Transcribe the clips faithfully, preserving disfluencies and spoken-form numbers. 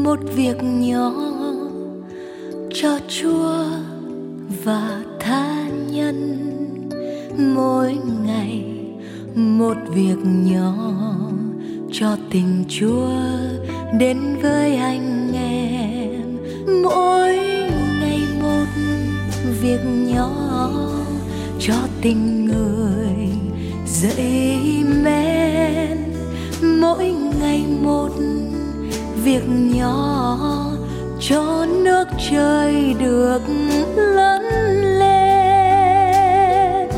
một việc nhỏ cho Chúa và tha nhân. Mỗi ngày một việc nhỏ cho tình Chúa đến với anh em. Mỗi ngày một việc nhỏ cho tình người dậy men. Mỗi ngày một việc nhỏ cho nước trời được lớn lên.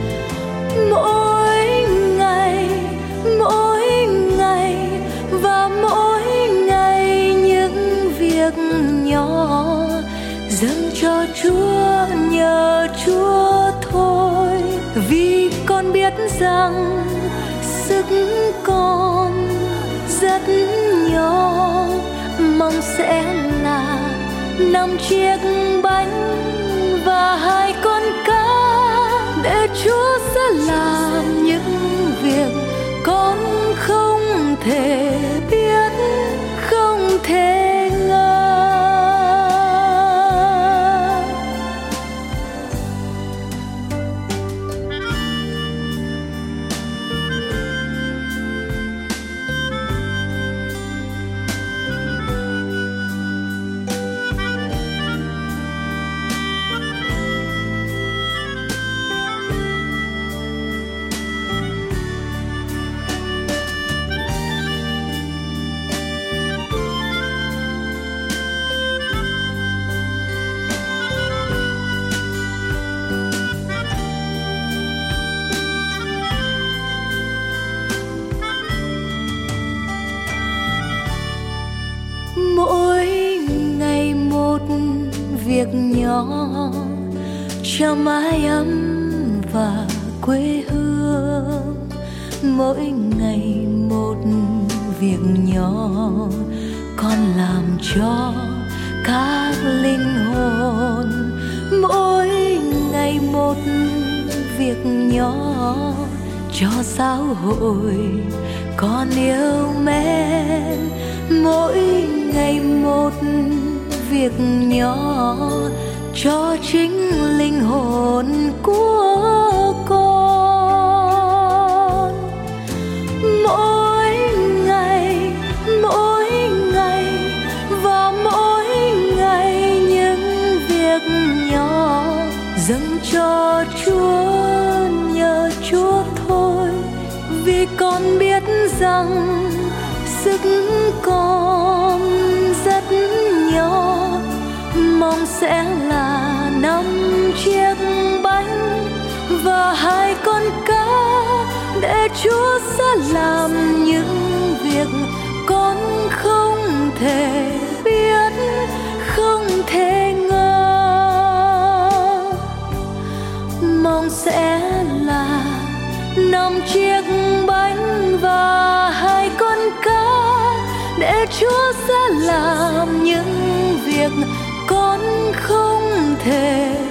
Mỗi ngày, mỗi ngày và mỗi ngày những việc nhỏ dâng cho Chúa, nhờ Chúa thôi. Vì con biết rằng sức con rất nhỏ, mong sẽ là năm chiếc bánh và hai con cá, để Chúa sẽ làm những việc con không thể biết, không thể ngờ. Mỗi ngày một việc nhỏ cho mái ấm và quê hương. Mỗi ngày một việc nhỏ con làm cho các linh hồn. Mỗi ngày một việc nhỏ cho xã hội con yêu mến. Mỗi ngày một việc nhỏ cho chính linh hồn của con. Mỗi ngày, mỗi ngày và mỗi ngày những việc nhỏ dâng cho Chúa, nhờ Chúa thôi. Vì con biết rằng sức con rất nhỏ, mong sẽ là năm chiếc bánh và hai con cá, để Chúa sẽ làm những việc con không thể biết, không thể ngờ. Mong sẽ là năm chiếc bánh và hai con cá, để Chúa sẽ làm những việc con không thể